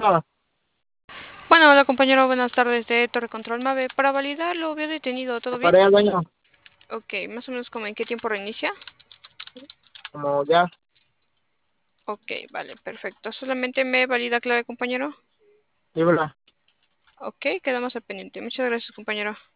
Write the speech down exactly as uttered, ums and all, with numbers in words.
Bueno, Bueno, hola compañero, buenas tardes de Torre Control Mave. Para validar lo veo detenido, ¿todo bien? paré al baño, Ok, más o menos como en qué tiempo reinicia. como ya, Ok, vale, perfecto. Solamente me valida clave, compañero. dímela. Ok, quedamos al pendiente. Muchas gracias, compañero.